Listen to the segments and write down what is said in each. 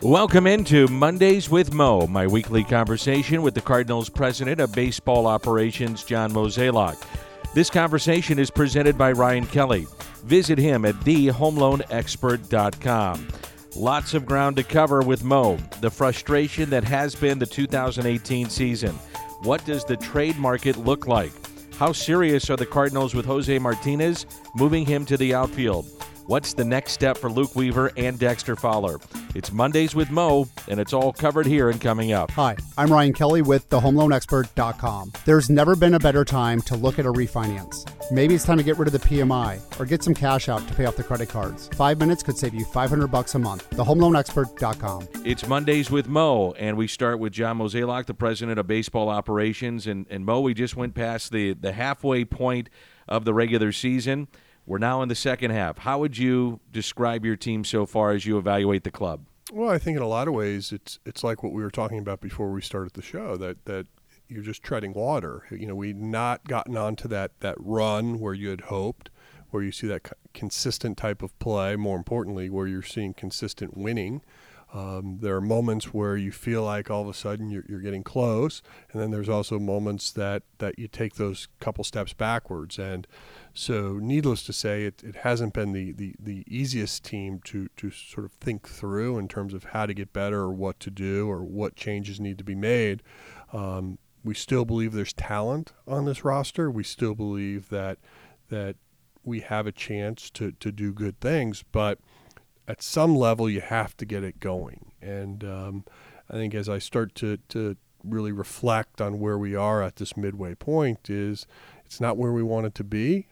Welcome into Mondays with Mo, my weekly conversation with the Cardinals president of baseball operations, John Mozeliak. This conversation is presented by Ryan Kelly. Visit him at thehomeloanexpert.com. Lots of ground to cover with Mo. The frustration that has been the 2018 season. What does the trade market look like? How serious are the Cardinals with Jose Martinez, moving him to the outfield? What's the next step for Luke Weaver and Dexter Fowler? It's Mondays with Mo, and it's all covered here and coming up. Hi, I'm Ryan Kelly with thehomeloanexpert.com. There's never been a better time to look at a refinance. Maybe it's time to get rid of the PMI or get some cash out to pay off the credit cards. 5 minutes could save you $500 a month. Thehomeloanexpert.com. It's Mondays with Mo, and we start with John Mozeliak, the president of baseball operations. And Mo, we just went past the halfway point of the regular season. We're now in the second half. How would you describe your team so far as you evaluate the club? Well, I think in a lot of ways it's like what we were talking about before we started the show, that you're just treading water. You know, we've not gotten onto that run where you had hoped, where you see that consistent type of play, more importantly, where you're seeing consistent winning. There are moments where you feel like all of a sudden you're getting close, and then there's also moments that you take those couple steps backwards. And so needless to say, it hasn't been the easiest team to sort of think through in terms of how to get better or what to do or what changes need to be made. We still believe there's talent on this roster. We still believe that we have a chance to do good things, but at some level you have to get it going. And I think as I start to really reflect on where we are at this midway point, it's not where we want it to be.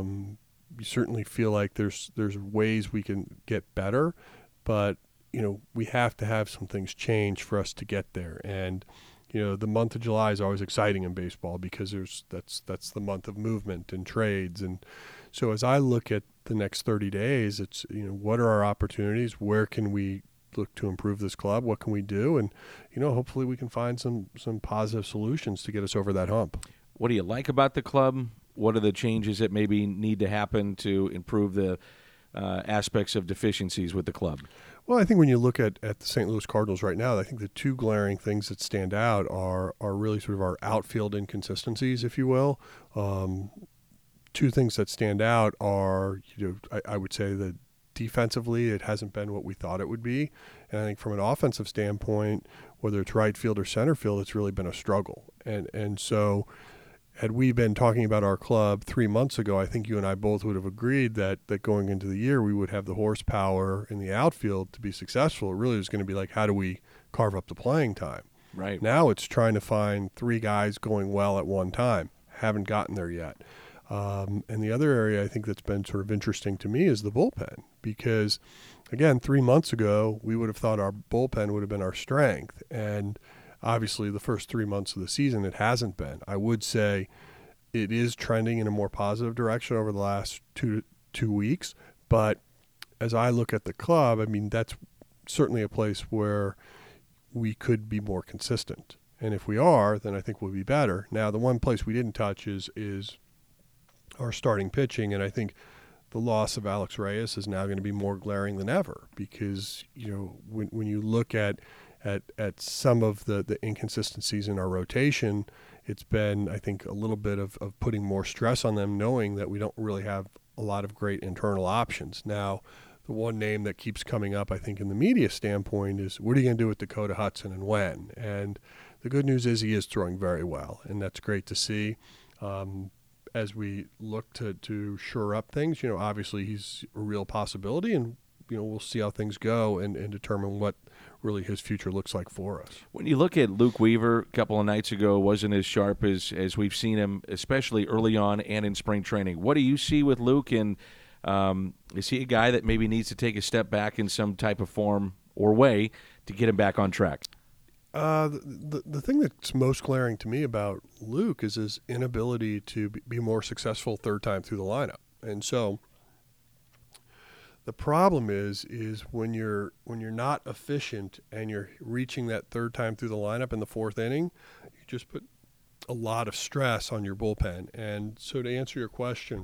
You certainly feel like there's ways we can get better, but we have to have some things change for us to get there. And the month of July is always exciting in baseball because that's the month of movement and trades. And so as I look at the next 30 days, it's what are our opportunities? Where can we look to improve this club? What can we do? And hopefully we can find some positive solutions to get us over that hump. What do you like about the club? What are the changes that maybe need to happen to improve the aspects of deficiencies with the club? Well, I think when you look at the St. Louis Cardinals right now, I think the two glaring things that stand out are really sort of our outfield inconsistencies, if you will. Two things that stand out are, I would say that defensively it hasn't been what we thought it would be. And I think from an offensive standpoint, whether it's right field or center field, it's really been a struggle. And so had we been talking about our club 3 months ago, I think you and I both would have agreed that going into the year we would have the horsepower in the outfield to be successful. It really was going to be like, how do we carve up the playing time? Right. Now it's trying to find three guys going well at one time. Haven't gotten there yet. And the other area I think that's been sort of interesting to me is the bullpen, because, again, 3 months ago, we would have thought our bullpen would have been our strength. And obviously the first 3 months of the season, it hasn't been. I would say it is trending in a more positive direction over the last two weeks. But as I look at the club, I mean, that's certainly a place where we could be more consistent. And if we are, then I think we'll be better. Now, the one place we didn't touch is our starting pitching, and I think the loss of Alex Reyes is now going to be more glaring than ever, because when you look at some of the inconsistencies in our rotation, it's been, I think, a little bit of putting more stress on them, knowing that we don't really have a lot of great internal options. Now, the one name that keeps coming up, I think, in the media standpoint is, what are you going to do with Dakota Hudson and when? And the good news is he is throwing very well, and that's great to see. As we look to shore up things, obviously he's a real possibility, and we'll see how things go and determine what really his future looks like for us. When you look at Luke Weaver, a couple of nights ago, wasn't as sharp as we've seen him, especially early on and in spring training. What do you see with Luke, and is he a guy that maybe needs to take a step back in some type of form or way to get him back on track? The thing that's most glaring to me about Luke is his inability to be more successful third time through the lineup. And so the problem is when you're not efficient and you're reaching that third time through the lineup in the fourth inning, you just put a lot of stress on your bullpen. And so to answer your question,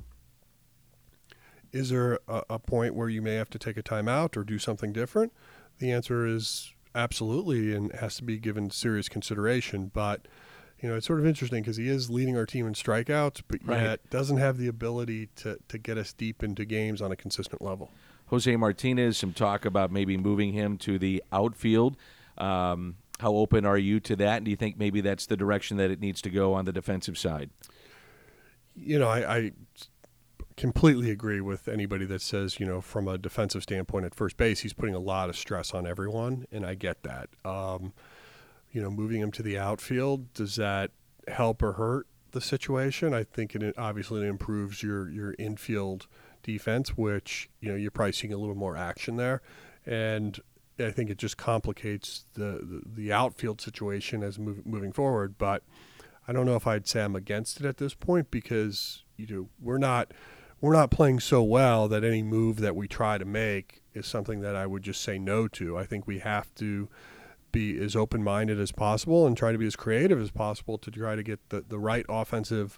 is there a point where you may have to take a timeout or do something different? The answer is absolutely, and has to be given serious consideration. But it's sort of interesting because he is leading our team in strikeouts, but yet doesn't have the ability to get us deep into games on a consistent level. Jose Martinez, some talk about maybe moving him to the outfield. How open are you to that? And do you think maybe that's the direction that it needs to go on the defensive side? I completely agree with anybody that says, from a defensive standpoint at first base, he's putting a lot of stress on everyone, and I get that. Moving him to the outfield, does that help or hurt the situation? I think it obviously improves your infield defense, which, you're probably seeing a little more action there. And I think it just complicates the outfield situation as moving forward. But I don't know if I'd say I'm against it at this point because, we're not playing so well that any move that we try to make is something that I would just say no to. I think we have to be as open-minded as possible and try to be as creative as possible to try to get the right offensive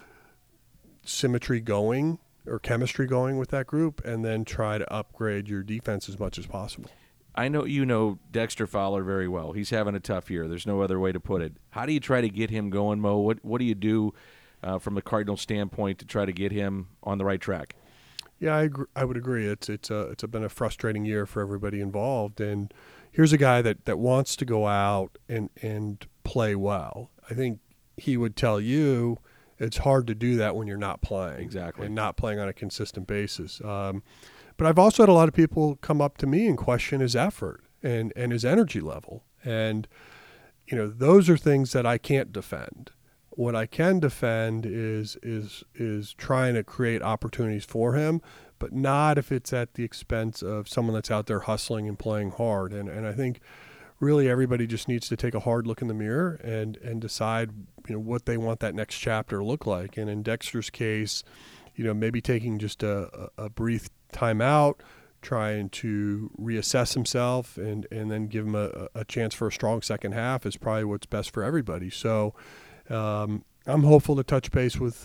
symmetry going or chemistry going with that group, and then try to upgrade your defense as much as possible. I know you know Dexter Fowler very well. He's having a tough year. There's no other way to put it. How do you try to get him going, Mo? What do you do from the Cardinals standpoint to try to get him on the right track? Yeah, I would agree. It's been a frustrating year for everybody involved, and here's a guy that wants to go out and play well. I think he would tell you it's hard to do that when you're not playing. Exactly. And not playing on a consistent basis. But I've also had a lot of people come up to me and question his effort and his energy level. And, those are things that I can't defend. What I can defend is trying to create opportunities for him, but not if it's at the expense of someone that's out there hustling and playing hard. And I think really everybody just needs to take a hard look in the mirror and decide, what they want that next chapter to look like. And in Dexter's case, maybe taking just a brief time out, trying to reassess himself and then give him a chance for a strong second half is probably what's best for everybody. So I'm hopeful to touch base with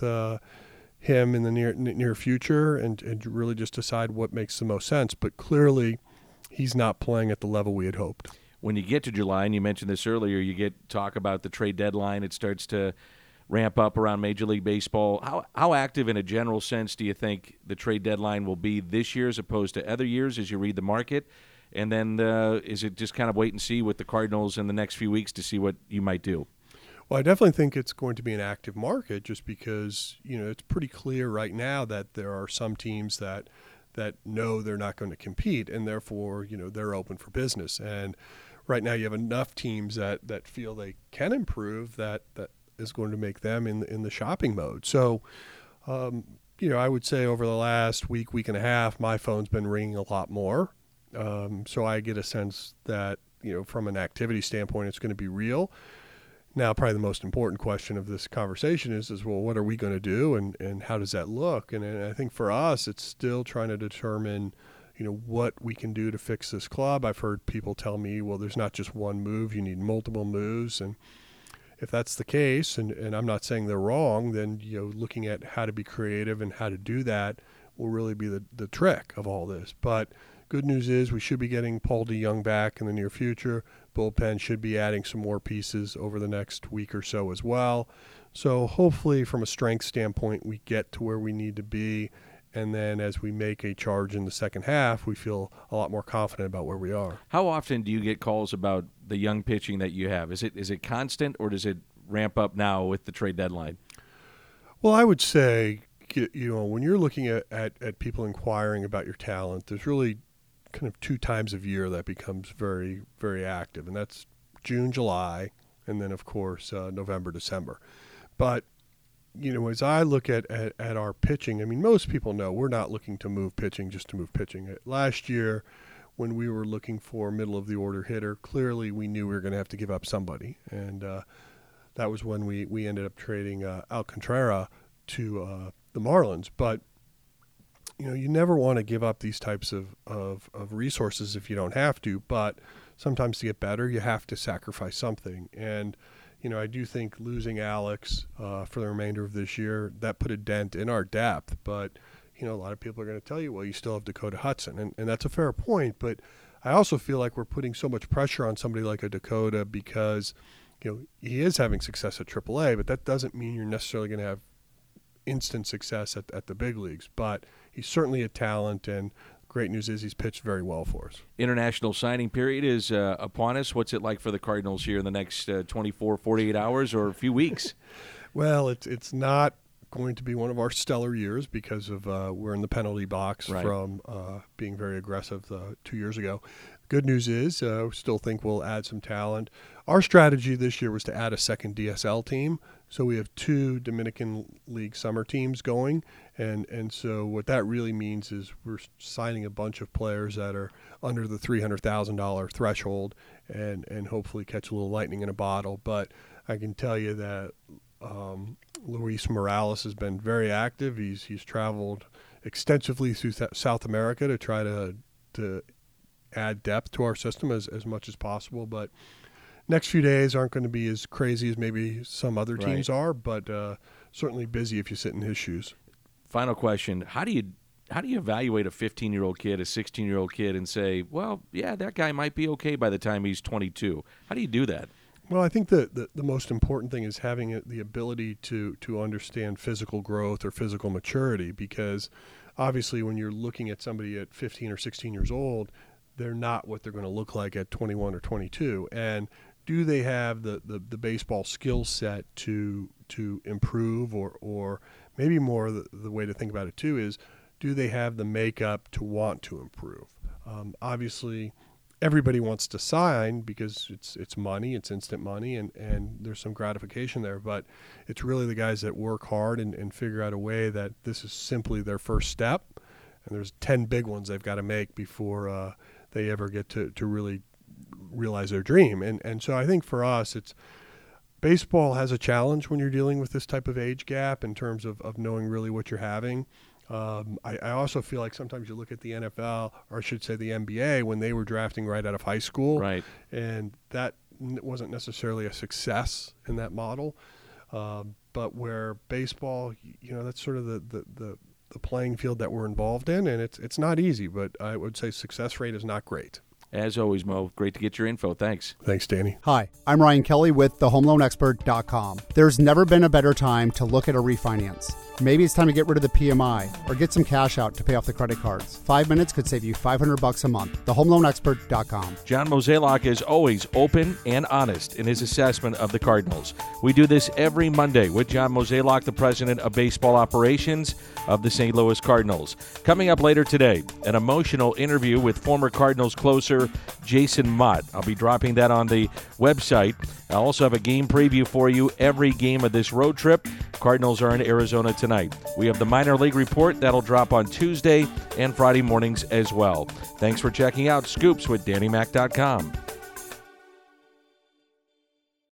him in the near future and really just decide what makes the most sense. But clearly he's not playing at the level we had hoped. When you get to July, and you mentioned this earlier, you get talk about the trade deadline. It starts to ramp up around Major League Baseball. How active in a general sense do you think the trade deadline will be this year as opposed to other years as you read the market? And then is it just kind of wait and see with the Cardinals in the next few weeks to see what you might do? Well, I definitely think it's going to be an active market just because, it's pretty clear right now that there are some teams that know they're not going to compete and therefore, they're open for business. And right now you have enough teams that feel they can improve that is going to make them in the shopping mode. So, I would say over the last week and a half, my phone's been ringing a lot more. So I get a sense that, from an activity standpoint, it's going to be real. Now, probably the most important question of this conversation is well, what are we going to do and how does that look? And I think for us, it's still trying to determine, what we can do to fix this club. I've heard people tell me, well, there's not just one move, you need multiple moves. And if that's the case, and I'm not saying they're wrong, then, looking at how to be creative and how to do that will really be the trick of all this. But good news is we should be getting Paul DeJong back in the near future. Bullpen should be adding some more pieces over the next week or so as well. So hopefully from a strength standpoint, we get to where we need to be. And then as we make a charge in the second half, we feel a lot more confident about where we are. How often do you get calls about the young pitching that you have? Is it constant or does it ramp up now with the trade deadline? Well, I would say, when you're looking at people inquiring about your talent, there's really kind of 2 times of year that becomes very, very active. And that's June, July, and then, of course, November, December. But as I look at our pitching, I mean, most people know we're not looking to move pitching just to move pitching. Last year, when we were looking for middle-of-the-order hitter, clearly we knew we were going to have to give up somebody. And that was when we ended up trading Alcantara to the Marlins. But, you never want to give up these types of resources if you don't have to. But sometimes to get better, you have to sacrifice something. And I do think losing Alex for the remainder of this year, that put a dent in our depth. But, a lot of people are going to tell you, well, you still have Dakota Hudson. And that's a fair point. But I also feel like we're putting so much pressure on somebody like a Dakota because, he is having success at AAA, but that doesn't mean you're necessarily going to have instant success at the big leagues. But he's certainly a talent, and great news is he's pitched very well for us. International signing period is upon us. What's it like for the Cardinals here in the next 24, 48 hours or a few weeks? Well, it's not going to be one of our stellar years because of we're in the penalty box from being very aggressive 2 years ago. Good news is we still think we'll add some talent. Our strategy this year was to add a second DSL team. So we have 2 Dominican League summer teams going. And so what that really means is we're signing a bunch of players that are under the $300,000 threshold and hopefully catch a little lightning in a bottle. But I can tell you that Luis Morales has been very active. He's traveled extensively through South America to try to add depth to our system as much as possible. But next few days aren't going to be as crazy as maybe some other teams are, but certainly busy if you sit in his shoes. Final question: How do you evaluate a 15-year-old kid, a 16-year-old kid, and say, well, yeah, that guy might be okay by the time he's 22? How do you do that? Well, I think the most important thing is having the ability to understand physical growth or physical maturity, because obviously when you're looking at somebody at 15 or 16 years old, they're not what they're going to look like at 21 or 22. And do they have the baseball skill set to improve, or maybe more the way to think about it too is, do they have the makeup to want to improve? Obviously, everybody wants to sign because it's money, it's instant money, and there's some gratification there. But it's really the guys that work hard and figure out a way that this is simply their first step, and there's 10 big ones they've got to make before they ever get to really realize their dream. And so I think for us, baseball has a challenge when you're dealing with this type of age gap in terms of knowing really what you're having. I also feel like sometimes you look at the NFL, or I should say the NBA, when they were drafting right out of high school, and that wasn't necessarily a success in that model. But where baseball, that's sort of the playing field that we're involved in, and it's not easy, but I would say success rate is not great. As always, Mo, great to get your info. Thanks. Thanks, Danny. Hi, I'm Ryan Kelly with thehomeloanexpert.com. There's never been a better time to look at a refinance. Maybe it's time to get rid of the PMI or get some cash out to pay off the credit cards. 5 minutes could save you $500 a month. Thehomeloanexpert.com. John Mozeliak is always open and honest in his assessment of the Cardinals. We do this every Monday with John Mozeliak, the president of baseball operations of the St. Louis Cardinals. Coming up later today, an emotional interview with former Cardinals closer Jason Mott. I'll be dropping that on the website. I'll also have a game preview for you every game of this road trip. Cardinals are in Arizona tonight. We have the minor league report that'll drop on Tuesday and Friday mornings as well. Thanks for checking out Scoops with DannyMac.com.